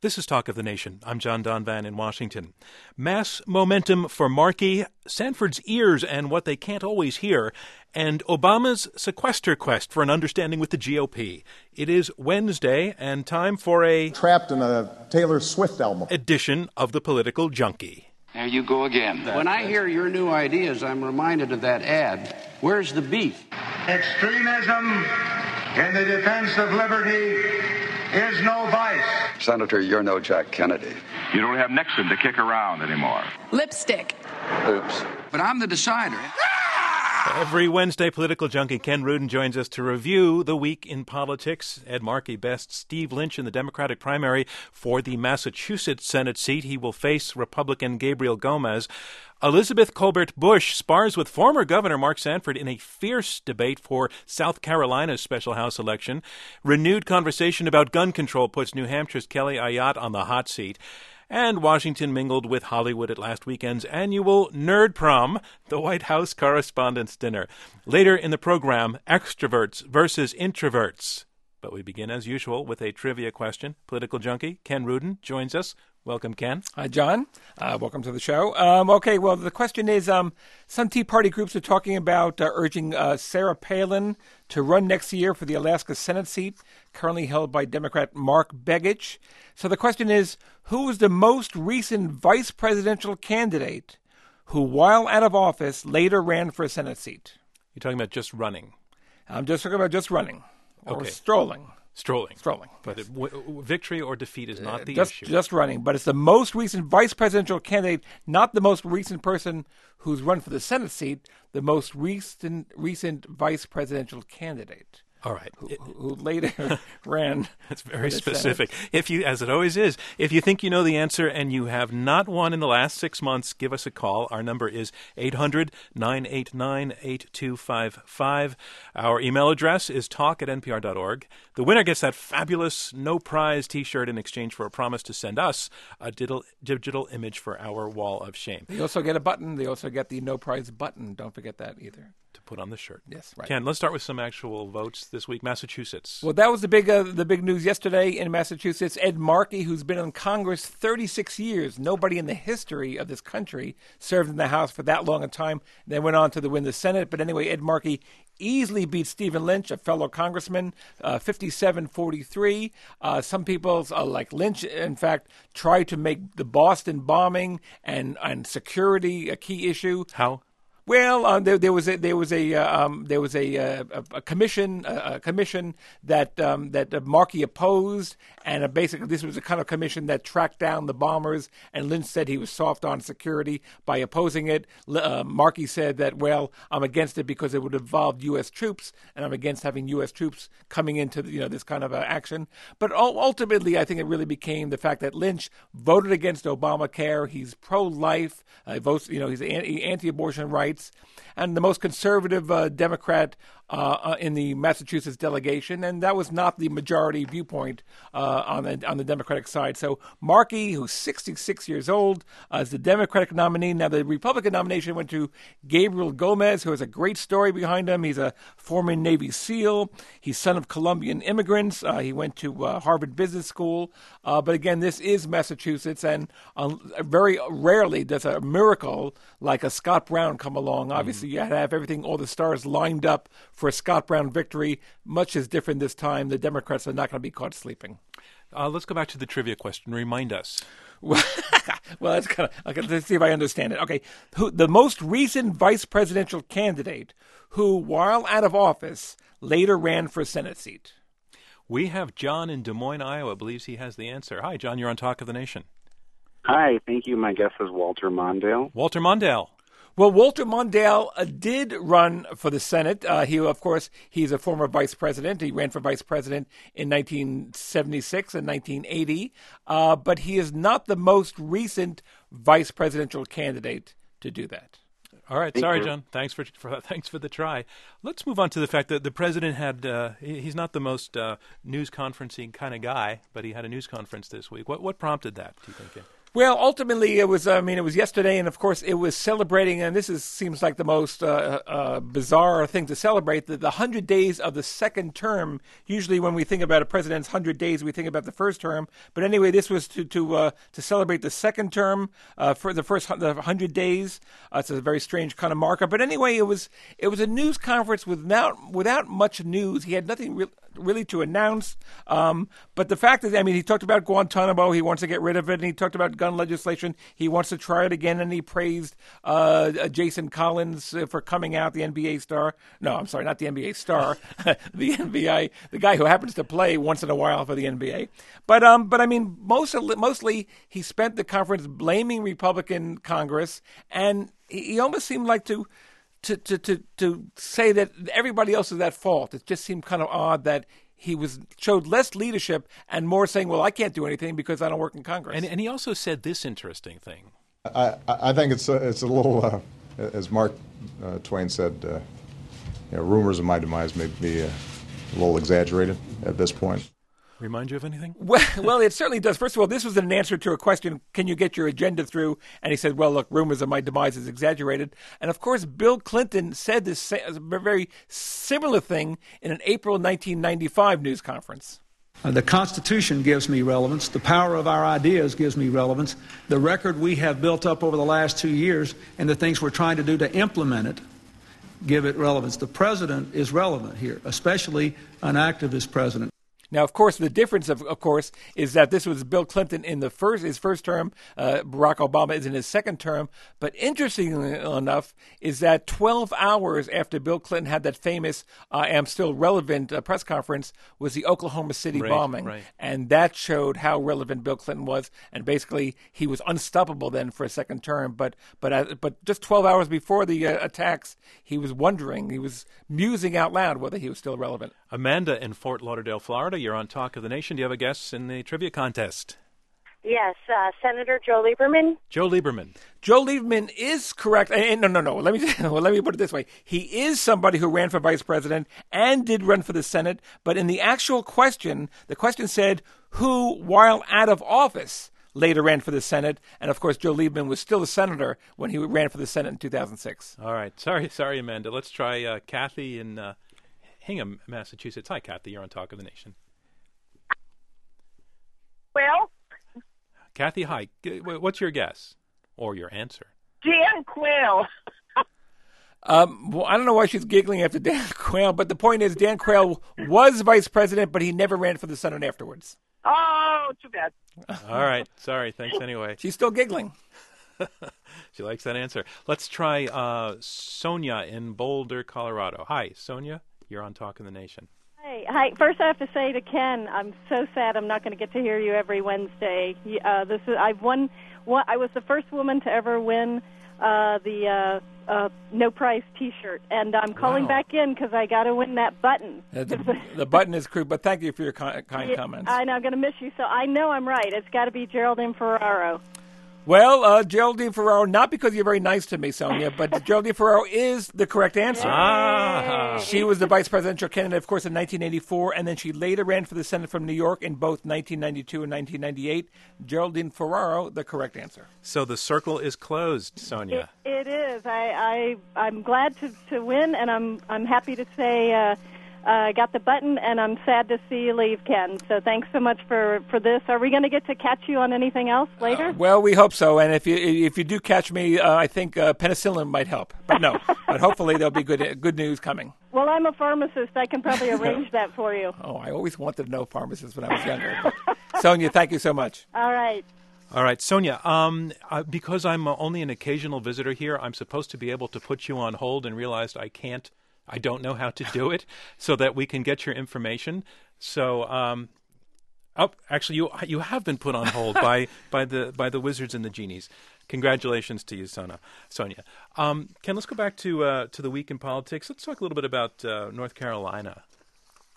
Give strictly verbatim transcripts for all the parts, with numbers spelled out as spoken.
This is Talk of the Nation. I'm John Donvan in Washington. Mass momentum for Markey, Sanford's ears and what they can't always hear, and Obama's sequester quest for an understanding with the G O P. It is Wednesday and time for a trapped in a Taylor Swift album edition of The Political Junkie. There you go again. When I hear your new ideas, I'm reminded of that ad. Where's the beef? Extremism in the defense of liberty is no vice. Senator, you're no Jack Kennedy. You don't have Nixon to kick around anymore. Lipstick. Oops. But I'm the decider. Every Wednesday, Political Junkie Ken Rudin joins us to review the week in politics. Ed Markey bests Steve Lynch in the Democratic primary for the Massachusetts Senate seat. He will face Republican Gabriel Gomez. Elizabeth Colbert Bush spars with former Governor Mark Sanford in a fierce debate for South Carolina's special House election. Renewed conversation about gun control puts New Hampshire's Kelly Ayotte on the hot seat. And Washington mingled with Hollywood at last weekend's annual Nerd Prom, the White House Correspondents' Dinner. Later in the program, extroverts versus introverts. But we begin, as usual, with a trivia question. Political junkie Ken Rudin joins us. Welcome, Ken. Hi, John. Uh, welcome to the show. Um, okay, well, the question is, um, some Tea Party groups are talking about uh, urging uh, Sarah Palin to run next year for the Alaska Senate seat, currently held by Democrat Mark Begich. So the question is, who is the most recent vice presidential candidate who, while out of office, later ran for a Senate seat? You're talking about just running. I'm just talking about just running or okay. strolling. Strolling. Strolling. But it, w- w- victory or defeat is not the just, issue. Just running. But it's the most recent vice presidential candidate, not the most recent person who's run for the Senate seat, the most recent recent vice presidential candidate. All right. Who, who later ran. That's very specific. If you, as it always is, if you think you know the answer and you have not won in the last six months, give us a call. Our number is eight hundred, nine eight nine, eight two five five. Our email address is talk at n p r dot org. The winner gets that fabulous no prize T-shirt in exchange for a promise to send us a digital, digital image for our wall of shame. They also get a button. They also get the no prize button. Don't forget that either. To put on the shirt. Yes, right. Ken, let's start with some actual votes this week. Massachusetts. Well, that was the big uh, the big news yesterday in Massachusetts. Ed Markey, who's been in Congress thirty-six years, nobody in the history of this country served in the House for that long a time, then went on to the win the Senate. But anyway, Ed Markey easily beat Stephen Lynch, a fellow congressman, uh, fifty-seven forty-three. Uh, some people, uh, like Lynch, in fact, tried to make the Boston bombing and, and security a key issue. How? Well, um, there, there was a there was a uh, um, there was a, uh, a, a commission a, a commission that um, that uh, Markey opposed, and uh, basically this was a kind of commission that tracked down the bombers. And Lynch said he was soft on security by opposing it. Uh, Markey said that, well, I'm against it because it would involve U S troops, and I'm against having U S troops coming into you know this kind of uh, action. But ultimately, I think it really became the fact that Lynch voted against Obamacare. He's pro-life. Uh, votes, you know, he's anti-abortion rights. And the most conservative uh, Democrat uh, in the Massachusetts delegation, and that was not the majority viewpoint uh, on the on the Democratic side. So Markey, who's sixty-six years old, uh, is the Democratic nominee. Now the Republican nomination went to Gabriel Gomez, who has a great story behind him. He's a former Navy SEAL. He's son of Colombian immigrants. Uh, he went to uh, Harvard Business School. Uh, but again, this is Massachusetts, and uh, very rarely does a miracle like a Scott Brown come along. Obviously, you had to have everything, all the stars lined up for a Scott Brown victory. Much is different this time. The Democrats are not going to be caught sleeping. Uh, let's go back to the trivia question. Remind us. well, that's kind of, okay, let's see if I understand it. Okay, who, the most recent vice presidential candidate who, while out of office, later ran for a Senate seat. We have John in Des Moines, Iowa, believes he has the answer. Hi, John, you're on Talk of the Nation. Hi, thank you. My guess is Walter Mondale. Walter Mondale. Well, Walter Mondale uh, did run for the Senate. Uh, he, of course, he's a former vice president. He ran for vice president in nineteen seventy-six and nineteen eighty. Uh, but he is not the most recent vice presidential candidate to do that. All right. Thank Sorry, you. John. Thanks for, for thanks for the try. Let's move on to the fact that the president had, uh, he, he's not the most uh, news conferencing kind of guy, but he had a news conference this week. What what prompted that, do you think? Well, ultimately, it was. I mean, it was yesterday, and of course, it was celebrating. And this is seems like the most uh, uh, bizarre thing to celebrate: the, the hundred days of the second term. Usually, when we think about a president's hundred days, we think about the first term. But anyway, this was to to uh, to celebrate the second term uh, for the first the hundred days. Uh, it's a very strange kind of marker. But anyway, it was it was a news conference without without much news. He had nothing re- really to announce. Um, but the fact is, I mean, he talked about Guantanamo. He wants to get rid of it, and he talked about gun legislation. He wants to try it again, and he praised uh, Jason Collins uh, for coming out, the N B A star. No, I'm sorry, not the N B A star, the N B A, the guy who happens to play once in a while for the N B A. But um, but I mean, most mostly he spent the conference blaming Republican Congress, and he, he almost seemed like to. To, to, to, to say that everybody else is at fault. It just seemed kind of odd that he was showed less leadership and more saying, well, I can't do anything because I don't work in Congress. And, and he also said this interesting thing. I, I think it's a, it's a little, uh, as Mark uh, Twain said, uh, you know, rumors of my demise may be uh, a little exaggerated at this point. Remind you of anything? Well, well, it certainly does. First of all, this was an answer to a question, can you get your agenda through? And he said, well, look, rumors of my demise is exaggerated. And, of course, Bill Clinton said this very similar thing in an April nineteen ninety-five news conference. Uh, the Constitution gives me relevance. The power of our ideas gives me relevance. The record we have built up over the last two years and the things we're trying to do to implement it give it relevance. The president is relevant here, especially an activist president. Now, of course, the difference, of, of course, is that this was Bill Clinton in the first his first term. Uh, Barack Obama is in his second term. But interestingly enough, is that twelve hours after Bill Clinton had that famous "I am still relevant" uh, press conference was the Oklahoma City right, bombing, right. and that showed how relevant Bill Clinton was. And basically, he was unstoppable then for a second term. But but uh, but just twelve hours before the uh, attacks, he was wondering, he was musing out loud whether he was still relevant. Amanda in Fort Lauderdale, Florida, you're on Talk of the Nation. Do you have a guess in the trivia contest? Yes, uh, Senator Joe Lieberman. Joe Lieberman. Joe Lieberman is correct. And no, no, no. Let me well, let me put it this way. He is somebody who ran for vice president and did run for the Senate. But in the actual question, the question said who, while out of office, later ran for the Senate. And, of course, Joe Lieberman was still a senator when he ran for the Senate in two thousand six. All right. Sorry, sorry, Amanda. Let's try uh, Kathy in uh, Hingham, Massachusetts. Hi, Kathy. You're on Talk of the Nation. Well, Kathy, hi. What's your guess or your answer? Dan Quayle. Um, well, I don't know why she's giggling after Dan Quayle, but the point is Dan Quayle was vice president, but he never ran for the Senate afterwards. Oh, too bad. All right. Sorry. Thanks anyway. She's still giggling. She likes that answer. Let's try uh, Sonia in Boulder, Colorado. Hi, Sonia. You're on Talk of the Nation. Hey, hi. First, I have to say to Ken, I'm so sad I'm not going to get to hear you every Wednesday. Uh, this is I've won. One, I was the first woman to ever win uh, the uh, uh, No Price T-shirt, and I'm calling Wow. back in because I got to win that button. Uh, the, the button is crude, but thank you for your kind, kind Yeah, comments. I know I'm going to miss you, so I know I'm right. It's got to be Geraldine Ferraro. Well, uh, Geraldine Ferraro, not because you're very nice to me, Sonia, but Geraldine Ferraro is the correct answer. Ah. She was the vice presidential candidate, of course, in nineteen eighty-four, and then she later ran for the Senate from New York in both nineteen ninety-two and nineteen ninety-eight. Geraldine Ferraro, the correct answer. So the circle is closed, Sonia. It, it is. I, I I'm glad to, to win, and I'm I'm happy to say I uh, uh, got the button, and I'm sad to see you leave, Ken. So thanks so much for, for this. Are we going to get to catch you on anything else later? Uh, well, we hope so, and if you if you do catch me, uh, I think uh, penicillin might help. But no, but hopefully there'll be good good news coming. Well, I'm a pharmacist. I can probably arrange that for you. Oh, I always wanted to know pharmacists when I was younger. But Sonia, thank you so much. All right. All right, Sonia, um, uh, because I'm uh, only an occasional visitor here, I'm supposed to be able to put you on hold and realized I can't, I don't know how to do it so that we can get your information. So, um, oh, actually, you you have been put on hold by, by the by the wizards and the genies. Congratulations to you, Sonia. Sonia. Um, Ken, let's go back to uh, to the week in politics. Let's talk a little bit about uh, North Carolina.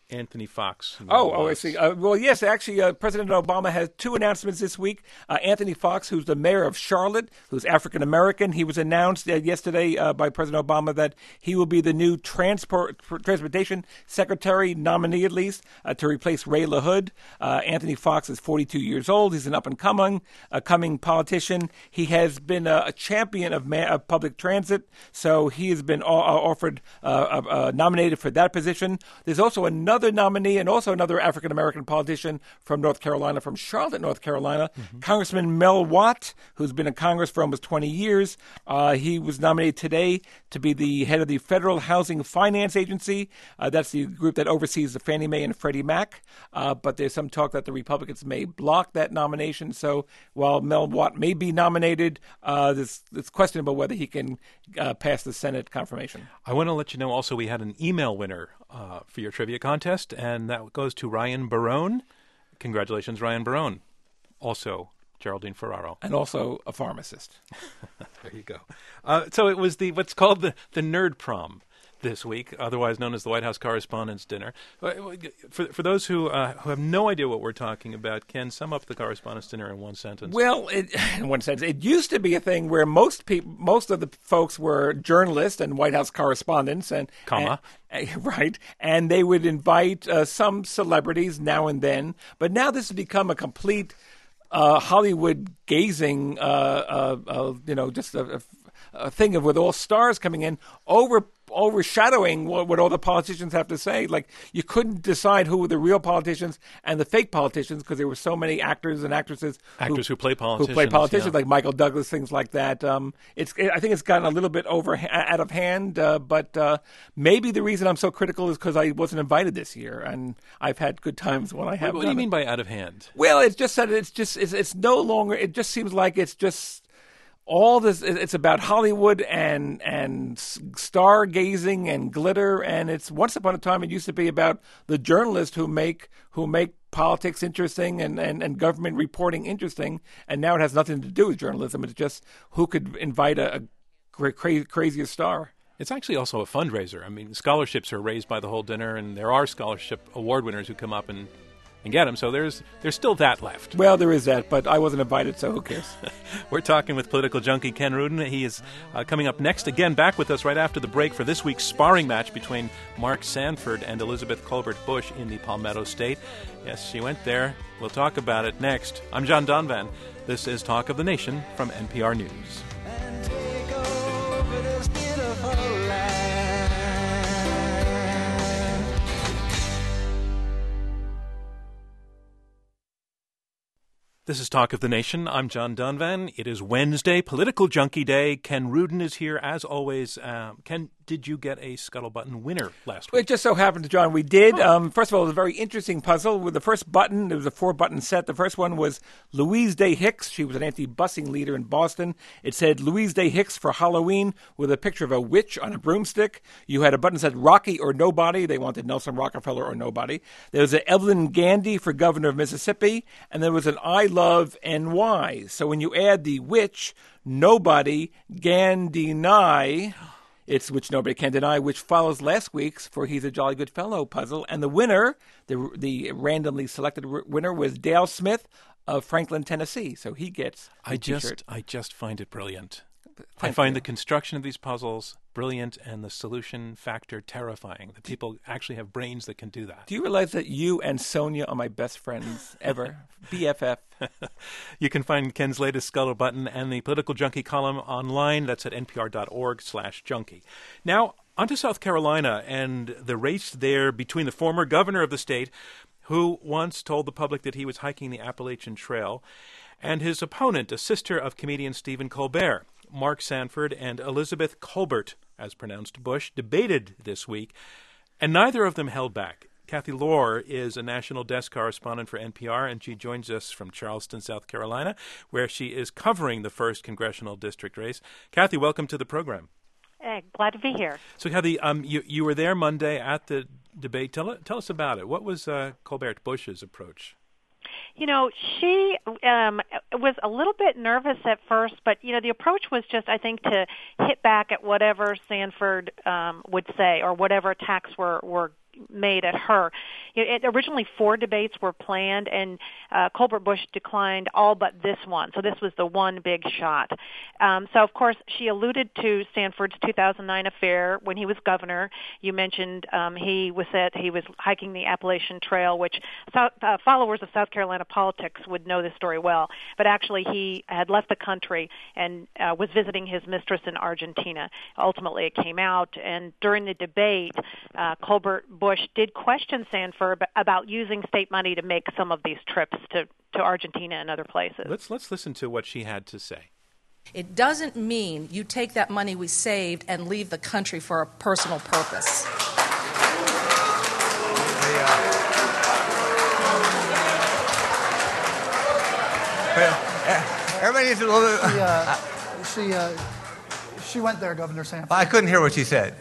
Anthony Fox. Oh, oh, I see. Uh, well, yes, actually, uh, President Obama has two announcements this week. Uh, Anthony Fox, who's the mayor of Charlotte, who's African American, he was announced uh, yesterday uh, by President Obama that he will be the new transport transportation secretary nominee, at least, uh, to replace Ray LaHood. Uh, Anthony Fox is forty-two years old. He's an up and coming, uh, coming politician. He has been a, a champion of, ma- of public transit, so he has been o- offered uh, uh, nominated for that position. There's also another nominee and also another African-American politician from North Carolina, from Charlotte, North Carolina, mm-hmm. Congressman Mel Watt, who's been in Congress for almost twenty years. Uh, he was nominated today to be the head of the Federal Housing Finance Agency. Uh, that's the group that oversees the Fannie Mae and Freddie Mac. Uh, but there's some talk that the Republicans may block that nomination. So while Mel Watt may be nominated, uh, it's, it's questionable whether he can uh, pass the Senate confirmation. I want to let you know also we had an email winner uh, for your trivia contest, and that goes to Ryan Barone. Congratulations, Ryan Barone. Also, Geraldine Ferraro. And also a pharmacist. There you go. Uh, so it was the what's called the, the Nerd Prom this week, otherwise known as the White House Correspondents' Dinner. For for those who uh, who have no idea what we're talking about, Ken, sum up the Correspondents' Dinner in one sentence. Well, it, in one sentence, it used to be a thing where most people, most of the folks were journalists and White House correspondents, and comma and, right, and they would invite uh, some celebrities now and then. But now this has become a complete uh, Hollywood gazing, uh, uh, uh, you know, just a, a, a thing of with all stars coming in over. overshadowing what, what all the politicians have to say. Like, you couldn't decide who were the real politicians and the fake politicians because there were so many actors and actresses actors who, who play politicians, who play politicians yeah. like Michael Douglas, things like that. Um, it's it, I think it's gotten a little bit over out of hand. Uh, but uh, maybe the reason I'm so critical is because I wasn't invited this year, and I've had good times when I have. What, what do you mean it. by out of hand? Well, it's just that it's just it's, it's no longer. It just seems like it's just. All this, it's about Hollywood and and stargazing and glitter, and it's once upon a time it used to be about the journalists who make who make politics interesting and, and, and government reporting interesting, and now it has nothing to do with journalism. It's just who could invite a, a cra- craziest star. It's actually also a fundraiser. I mean, scholarships are raised by the whole dinner, and there are scholarship award winners who come up and and get them. So there's there's still that left. Well, there is that, but I wasn't invited, so who cares? We're talking with political junkie Ken Rudin. He is uh, coming up next, again, back with us right after the break for this week's sparring match between Mark Sanford and Elizabeth Colbert Bush in the Palmetto State. Yes, she went there. We'll talk about it next. I'm John Donvan. This is Talk of the Nation from N P R News. And take over this beautiful land. This is Talk of the Nation. I'm John Donvan. It is Wednesday, Political Junkie Day. Ken Rudin is here, as always. Um, Ken, did you get a Scuttlebutton winner last week? It just so happened, John, we did. Oh. Um, first of all, it was a very interesting puzzle. With the first button, there was a four-button set. The first one was Louise Day Hicks. She was an anti-busing leader in Boston. It said Louise Day Hicks for Halloween with a picture of a witch on a broomstick. You had a button that said Rocky or Nobody. They wanted Nelson Rockefeller or Nobody. There was an Evelyn Gandy for governor of Mississippi. And there was an I Love N Y. So when you add the witch, Nobody, Gandy, Nye, it's which nobody can deny, which follows last week's for He's a Jolly Good Fellow puzzle. And the winner, the the randomly selected r- winner, was Dale Smith of Franklin, Tennessee. So he gets a I just, t-shirt. I just find it brilliant. Thank I find you. the construction of these puzzles brilliant and the solution factor terrifying. That people actually have brains that can do that. Do you realize that you and Sonia are my best friends ever? B F F. You can find Ken's latest Scuttlebutton and the Political Junkie column online. That's at npr.org slash junkie. Now, on to South Carolina and the race there between the former governor of the state, who once told the public that he was hiking the Appalachian Trail, and his opponent, a sister of comedian Stephen Colbert. Mark Sanford and Elizabeth Colbert, as pronounced Bush, debated this week, and neither of them held back. Kathy Lohr is a national desk correspondent for N P R, and she joins us from Charleston, South Carolina, where she is covering the first congressional district race. Kathy, welcome to the program. Hey, glad to be here. So, Kathy, um, you, you were there Monday at the debate. Tell, tell us about it. What was uh, Colbert Bush's approach? You know, she um, was a little bit nervous at first, but, you know, the approach was just, I think, to hit back at whatever Sanford um, would say or whatever attacks were, were made at her. You know, it, originally four debates were planned, and uh, Colbert Bush declined all but this one. So this was the one big shot. Um, so, of course, she alluded to Sanford's two thousand nine affair when he was governor. You mentioned um, he was at, he was hiking the Appalachian Trail, which South, uh, followers of South Carolina politics would know this story well. But actually, he had left the country and uh, was visiting his mistress in Argentina. Ultimately, it came out, and during the debate, uh, Colbert Bush did question Sanford about using state money to make some of these trips to, to Argentina and other places. Let's let's listen to what she had to say. It doesn't mean you take that money we saved and leave the country for a personal purpose. Everybody needs a little bit. She, uh, she, uh, she went there, Governor Sanford. I couldn't hear what she said.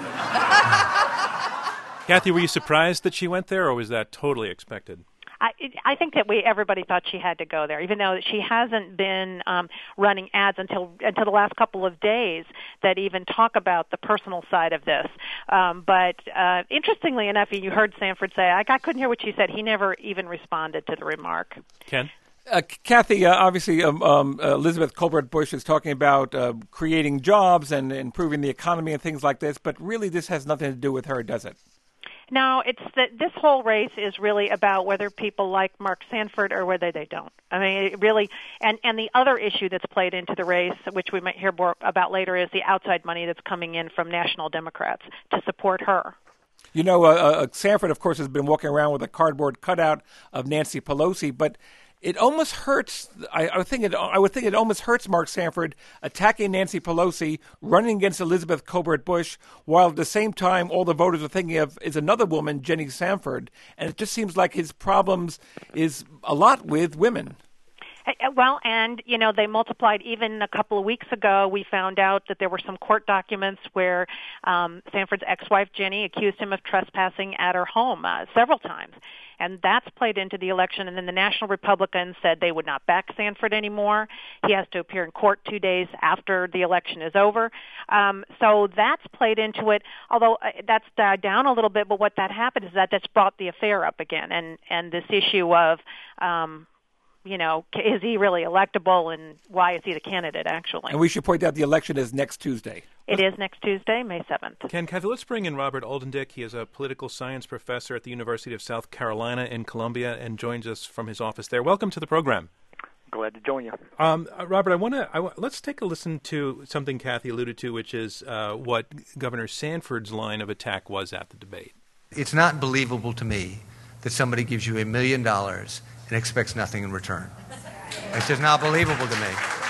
Kathy, were you surprised that she went there, or was that totally expected? I, I think that we everybody thought she had to go there, even though she hasn't been um, running ads until until the last couple of days that even talk about the personal side of this. Um, but uh, interestingly enough, you heard Sanford say, I, I couldn't hear what she said. He never even responded to the remark. Ken? Uh, Kathy, uh, obviously um, um, uh, Elizabeth Colbert Bush is talking about uh, creating jobs and improving the economy and things like this, but really this has nothing to do with her, does it? No, it's that this whole race is really about whether people like Mark Sanford or whether they don't. I mean, it really, and, and the other issue that's played into the race, which we might hear more about later, is the outside money that's coming in from national Democrats to support her. You know, uh, uh, Sanford, of course, has been walking around with a cardboard cutout of Nancy Pelosi, but it almost hurts. I, I think it. I would think it almost hurts Mark Sanford attacking Nancy Pelosi, running against Elizabeth Colbert Bush, while at the same time all the voters are thinking of is another woman, Jenny Sanford, and it just seems like his problems is a lot with women. Well, and, you know, they multiplied. Even a couple of weeks ago, we found out that there were some court documents where um, Sanford's ex-wife, Jenny, accused him of trespassing at her home uh, several times. And that's played into the election. And then the National Republicans said they would not back Sanford anymore. He has to appear in court two days after the election is over. Um, so that's played into it, although uh, that's died down a little bit. But what that happened is that that's brought the affair up again. And, and this issue of, um, you know, is he really electable, and why is he the candidate, actually? And we should point out the election is next Tuesday. It is next Tuesday, May seventh. Ken, Kathy, let's bring in Robert Oldendick. He is a political science professor at the University of South Carolina in Columbia and joins us from his office there. Welcome to the program. Glad to join you. Um, uh, Robert, I want to w- let's take a listen to something Kathy alluded to, which is uh, what Governor Sanford's line of attack was at the debate. It's not believable to me that somebody gives you a million dollars and expects nothing in return. It's just not believable to me.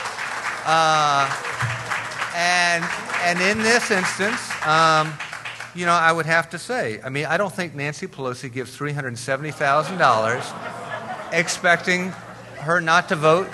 Uh, and and in this instance, um, you know, I would have to say, I mean, I don't think Nancy Pelosi gives three hundred seventy thousand dollars expecting her not to vote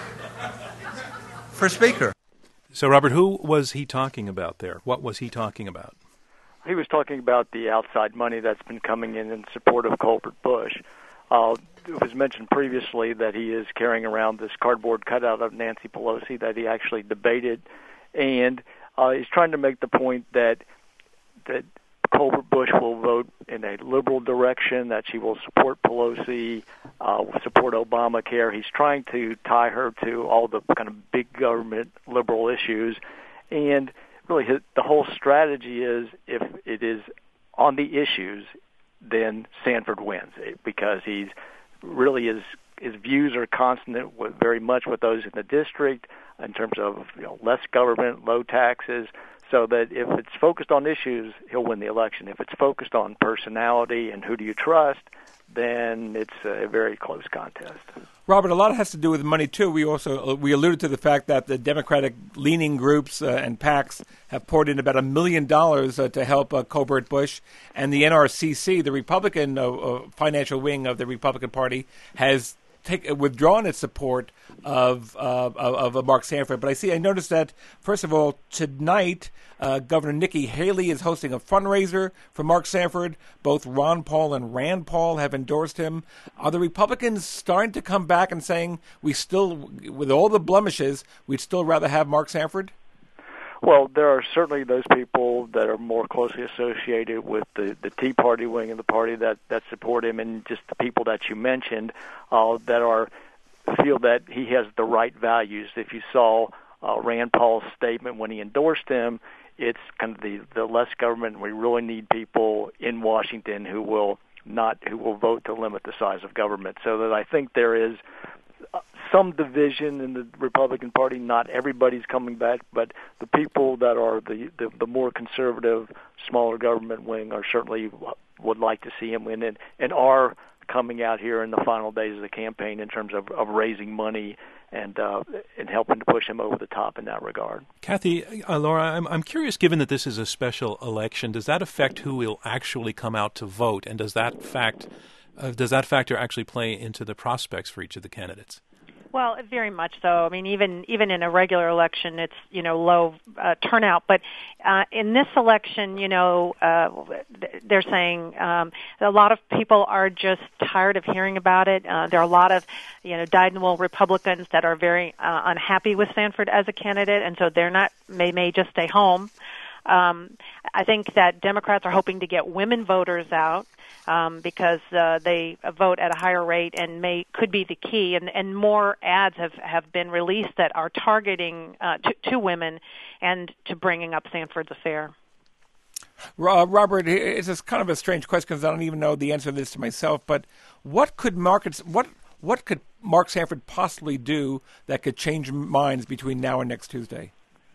for Speaker. So, Robert, who was he talking about there? What was he talking about? He was talking about the outside money that's been coming in in support of Colbert Bush. Uh, it was mentioned previously that he is carrying around this cardboard cutout of Nancy Pelosi that he actually debated, and uh, he's trying to make the point that that Colbert Bush will vote in a liberal direction, that she will support Pelosi, uh, support Obamacare. He's trying to tie her to all the kind of big government liberal issues, and really his, the whole strategy is if it is on the issues, then Sanford wins because he's really his his views are consonant with very much with those in the district in terms of, you know, less government, low taxes. So that if it's focused on issues, he'll win the election. If it's focused on personality and who do you trust, then it's a very close contest. Robert, a lot has to do with money too. We also we alluded to the fact that the Democratic-leaning groups uh, and PACs have poured in about a million dollars uh, to help uh, Colbert Bush, and the N R C C, the Republican uh, uh, financial wing of the Republican Party, has take, uh, withdrawn its support of, uh, of of Mark Sanford. But I see, I noticed that first of all tonight, uh, Governor Nikki Haley is hosting a fundraiser for Mark Sanford. Both Ron Paul and Rand Paul have endorsed him. Are the Republicans starting to come back and saying we still, with all the blemishes, we'd still rather have Mark Sanford? Well, there are certainly those people that are more closely associated with the, the Tea Party wing of the party that, that support him, and just the people that you mentioned uh, that are feel that he has the right values. If you saw uh, Rand Paul's statement when he endorsed him, it's kind of the, the less government. We really need people in Washington who will not who will vote to limit the size of government. So that I think there is some division in the Republican Party. Not everybody's coming back, but the people that are the, the, the more conservative, smaller government wing are certainly would like to see him win and, and are coming out here in the final days of the campaign in terms of, of raising money and uh, and helping to push him over the top in that regard. Kathy, uh, Laura, I'm, I'm curious, given that this is a special election, does that affect who will actually come out to vote, and does that fact uh, does that factor actually play into the prospects for each of the candidates? Well, very much so. I mean, even even in a regular election, it's, you know, low uh, turnout. But uh, in this election, you know, uh, they're saying um, a lot of people are just tired of hearing about it. Uh, there are a lot of, you know, dyed-in-the-wool Republicans that are very uh, unhappy with Sanford as a candidate, and so they're not may may just stay home. Um, I think that Democrats are hoping to get women voters out. Um, because uh, they vote at a higher rate and may could be the key, and, and more ads have, have been released that are targeting uh, to, to women and to bringing up Sanford's affair. Uh, Robert, it's just kind of a strange question because I don't even know the answer to this to myself. But what could markets what what could Mark Sanford possibly do that could change minds between now and next Tuesday?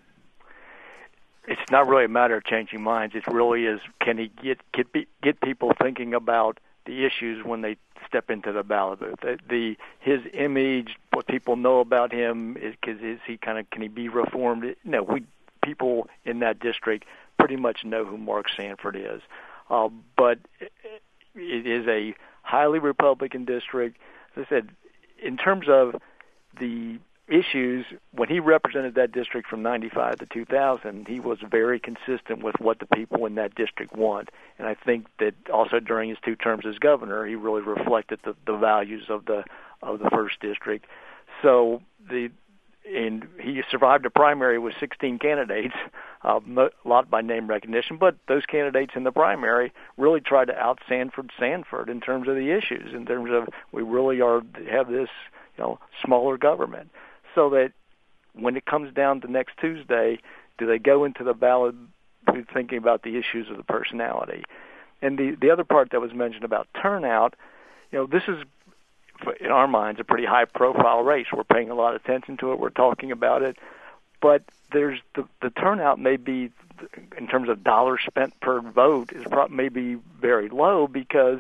It's not really a matter of changing minds. It really is, can he get get, get people thinking about the issues when they step into the ballot booth? The, the his image, what people know about him, is, cause is he kind of can he be reformed? No, we people in that district pretty much know who Mark Sanford is, uh, but it is a highly Republican district. As I said, in terms of the issues, when he represented that district from ninety-five to two thousand, he was very consistent with what the people in that district want. And I think that also during his two terms as governor, he really reflected the, the values of the of the first district. So the and he survived a primary with sixteen candidates, uh, a lot by name recognition, but those candidates in the primary really tried to out Sanford Sanford in terms of the issues, in terms of we really are have this, you know, smaller government. So that when it comes down to next Tuesday, do they go into the ballot thinking about the issues of the personality? And the, the other part that was mentioned about turnout, you know, this is, in our minds, a pretty high-profile race. We're paying a lot of attention to it. We're talking about it. But there's the, the turnout may be, in terms of dollars spent per vote, is probably maybe very low because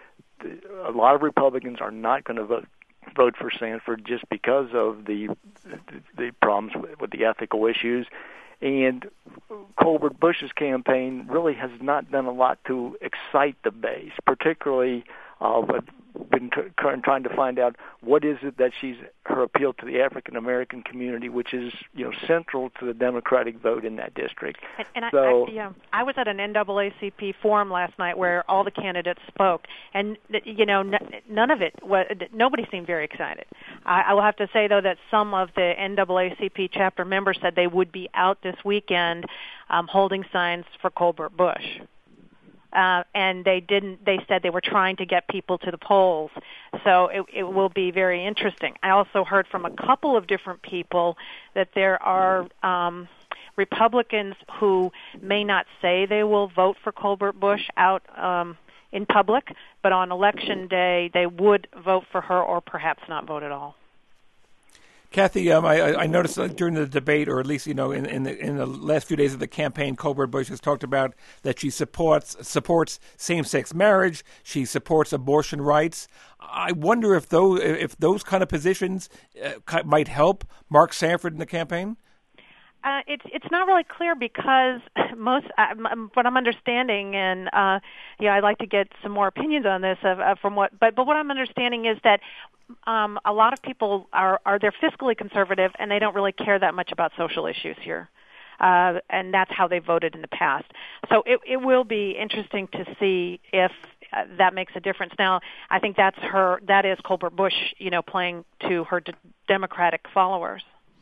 a lot of Republicans are not going to vote vote for Sanford just because of the the problems with, with the ethical issues. And Colbert Bush's campaign really has not done a lot to excite the base, particularly uh, been t- trying to find out what is it that she's her appeal to the African American community, which is, you know, central to the Democratic vote in that district. And, and so, I, I, yeah, I was at an N double A C P forum last night where all the candidates spoke, and you know, n- none of it was. Nobody seemed very excited. I, I will have to say though that some of the N double A C P chapter members said they would be out this weekend um, holding signs for Colbert Bush. Uh, and they didn't. They said they were trying to get people to the polls, so it, it will be very interesting. I also heard from a couple of different people that there are um, Republicans who may not say they will vote for Colbert Bush out um, in public, but on election day they would vote for her or perhaps not vote at all. Kathy, um, I, I noticed during the debate, or at least, you know, in, in, the, in the last few days of the campaign, Colbert Bush has talked about that she supports supports same-sex marriage. She supports abortion rights. I wonder if those if those kind of positions uh, might help Mark Sanford in the campaign. Uh, it's it's not really clear because most uh, what I'm understanding, and uh, yeah, I'd like to get some more opinions on this of, uh, from what, but but what I'm understanding is that um, a lot of people are are they're fiscally conservative and they don't really care that much about social issues here, uh, and that's how they voted in the past. So it it will be interesting to see if uh, that makes a difference. Now, I think that's her that is Colbert Bush, you know, playing to her d- Democratic followers.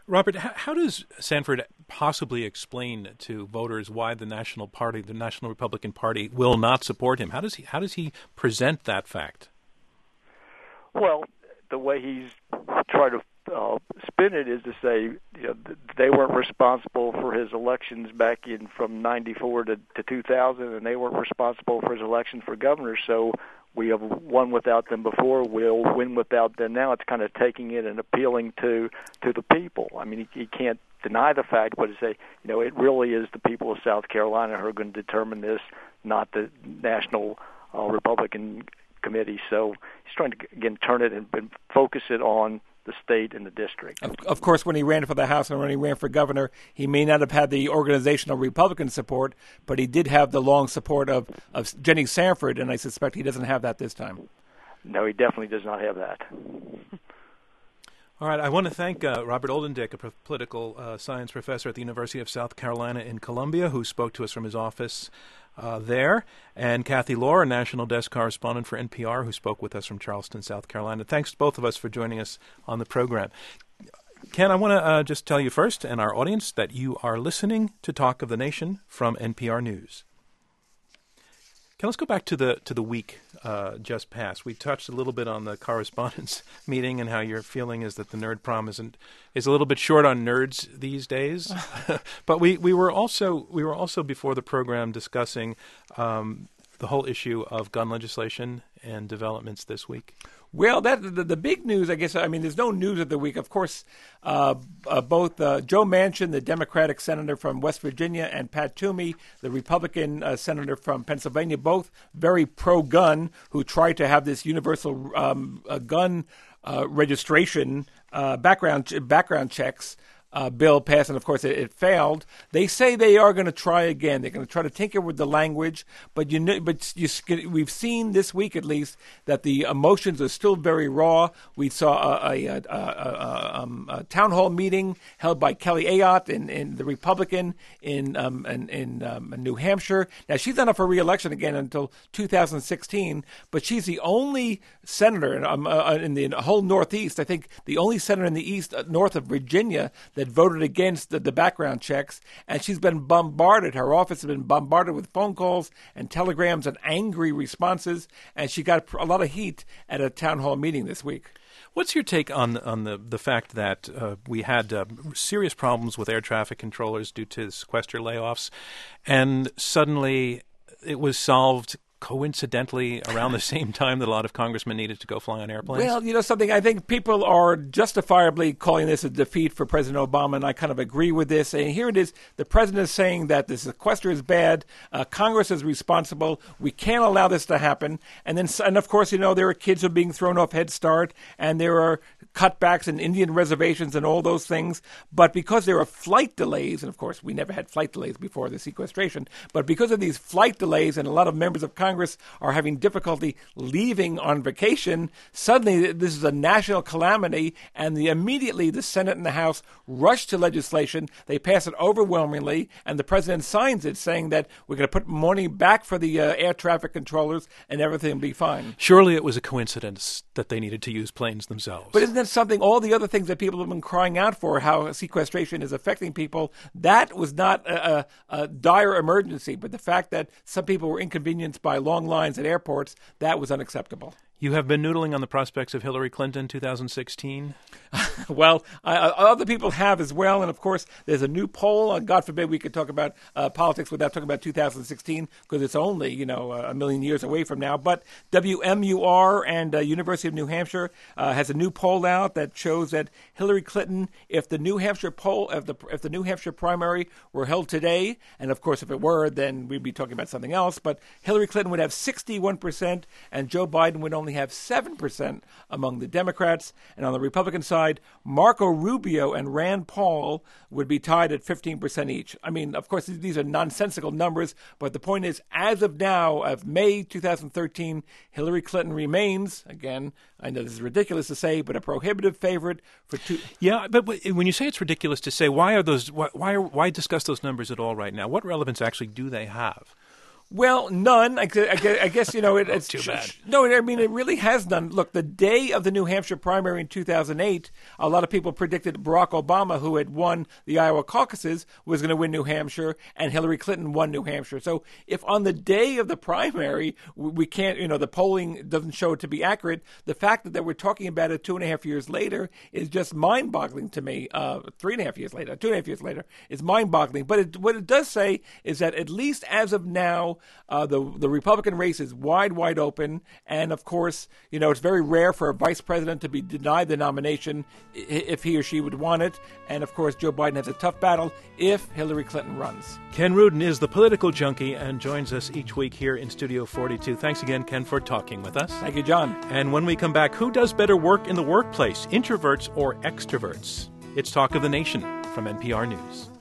Robert, how, how does Sanford possibly explain to voters why the National Party, the National Republican Party, will not support him? How does he how does he present that fact? Well, the way he's tried to uh, spin it is to say, you know, they weren't responsible for his elections back in from ninety-four to, to two thousand, and they weren't responsible for his election for governor. So we have won without them before. We'll win without them now. It's kind of taking it and appealing to to the people. I mean, he, he can't deny the fact, but to say, you know, it really is the people of South Carolina who are going to determine this, not the National uh, Republican Committee. So he's trying to again turn it and, and focus it on the state and the district. Of, of course, when he ran for the House and when he ran for governor, he may not have had the organizational Republican support, but he did have the long support of, of Jenny Sanford, and I suspect he doesn't have that this time. No, he definitely does not have that. All right, I want to thank uh, Robert Oldendick, a pro- political uh, science professor at the University of South Carolina in Columbia, who spoke to us from his office uh, there, and Kathy Lohr, a national desk correspondent for N P R, who spoke with us from Charleston, South Carolina. Thanks to both of us for joining us on the program. Ken, I want to uh, just tell you first and our audience that you are listening to Talk of the Nation from N P R News. Okay, let's go back to the to the week uh, just passed. We touched a little bit on the correspondence meeting and how your feeling is that the Nerd Prom isn't is a little bit short on nerds these days. But we, we were also we were also before the program discussing um, the whole issue of gun legislation and developments this week. Well, that the, the big news, I guess, I mean, there's no news of the week. Of course, uh, uh, both uh, Joe Manchin, the Democratic senator from West Virginia, and Pat Toomey, the Republican uh, senator from Pennsylvania, both very pro-gun, who tried to have this universal um, uh, gun uh, registration uh, background background checks Uh, bill passed, and of course it, it failed. They say they are going to try again. They're going to try to tinker with the language, but you know, but you, we've seen this week at least that the emotions are still very raw. We saw a, a, a, a, a, um, a town hall meeting held by Kelly Ayotte, in, in the Republican in um, in, in um, New Hampshire. Now she's not up for re-election again until two thousand sixteen, but she's the only senator um, uh, in the whole Northeast. I think the only senator in the East, uh, north of Virginia, that voted against the, the background checks, and she's been bombarded. Her office has been bombarded with phone calls and telegrams and angry responses, and she got a lot of heat at a town hall meeting this week. What's your take on on the the fact that uh, we had uh, serious problems with air traffic controllers due to sequester layoffs, and suddenly it was solved coincidentally around the same time that a lot of congressmen needed to go fly on airplanes? Well, you know something, I think people are justifiably calling this a defeat for President Obama, and I kind of agree with this. And here it is, the president is saying that the sequester is bad, uh, Congress is responsible, we can't allow this to happen. And then, and of course, you know, there are kids who are being thrown off Head Start, and there are cutbacks and Indian reservations and all those things. But because there are flight delays, and of course we never had flight delays before the sequestration, but because of these flight delays and a lot of members of Congress Congress are having difficulty leaving on vacation, suddenly this is a national calamity, and the, immediately the Senate and the House rush to legislation. They pass it overwhelmingly, and the president signs it, saying that we're going to put money back for the uh, air traffic controllers, and everything will be fine. Surely it was a coincidence that they needed to use planes themselves. But isn't that something, all the other things that people have been crying out for, how sequestration is affecting people, that was not a, a, a dire emergency, but the fact that some people were inconvenienced by long lines at airports, that was unacceptable. You have been noodling on the prospects of Hillary Clinton two thousand sixteen? Well, uh, other people have as well. And, of course, there's a new poll. Uh, God forbid we could talk about uh, politics without talking about two thousand sixteen, because it's only, you know, a million years away from now. But W M U R and uh, University of New Hampshire uh, has a new poll out that shows that Hillary Clinton, if the New Hampshire poll, if the, if the New Hampshire primary were held today, and, of course, if it were, then we'd be talking about something else. But Hillary Clinton would have sixty-one percent, and Joe Biden would only have seven percent among the Democrats. And on the Republican side, Marco Rubio and Rand Paul would be tied at fifteen percent each. I mean, of course, these are nonsensical numbers, but the point is, as of now, of May two thousand thirteen, Hillary Clinton remains, again, I know this is ridiculous to say, but a prohibitive favorite for two. Yeah, but when you say it's ridiculous to say, why are those? Why why, why discuss those numbers at all right now? What relevance actually do they have? Well, none. I, gu- I gu- I guess, you know, it, it's too bad. No, I mean, it really has none. Look, the day of the New Hampshire primary in two thousand eight, a lot of people predicted Barack Obama, who had won the Iowa caucuses, was going to win New Hampshire, and Hillary Clinton won New Hampshire. So if on the day of the primary, we can't, you know, the polling doesn't show it to be accurate, the fact that, that we're talking about it two and a half years later is just mind-boggling to me. Uh, three and a half years later, two and a half years later, is mind-boggling. But it, what it does say is that at least as of now, Uh, the the Republican race is wide, wide open, and of course, you know, it's very rare for a vice president to be denied the nomination if he or she would want it, and of course, Joe Biden has a tough battle if Hillary Clinton runs. Ken Rudin is the political junkie and joins us each week here in Studio forty-two. Thanks again, Ken, for talking with us. Thank you, John. And when we come back, who does better work in the workplace, introverts or extroverts? It's Talk of the Nation from N P R News.